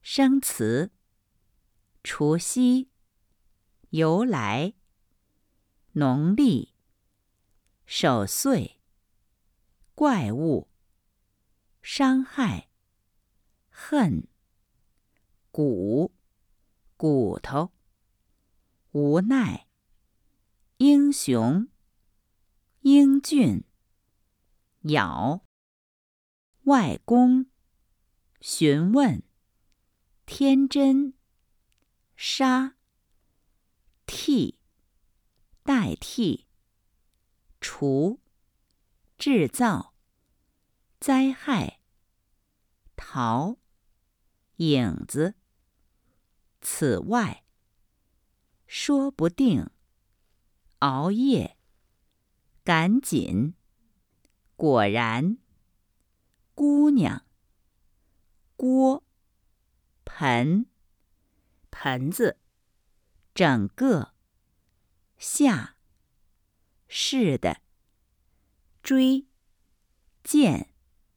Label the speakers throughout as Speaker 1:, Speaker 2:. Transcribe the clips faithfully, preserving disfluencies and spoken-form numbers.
Speaker 1: 生词：除夕、由来、农历、守岁、怪物、伤害、恨、骨、骨头、无奈、英雄、英俊、咬、外公、询问、天真、杀、替、代替、除、制造、灾害、逃、影子、此外、说不定、熬夜、赶紧、果然、姑娘、锅、盆、盆子、整个、下、是的、追、箭、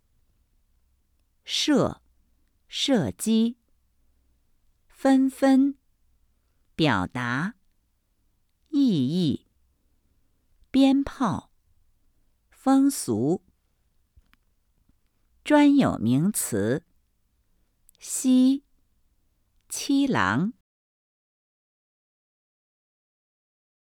Speaker 1: 射、射击、纷纷、表达、意义、鞭炮、风俗、专有名词、西、七郎、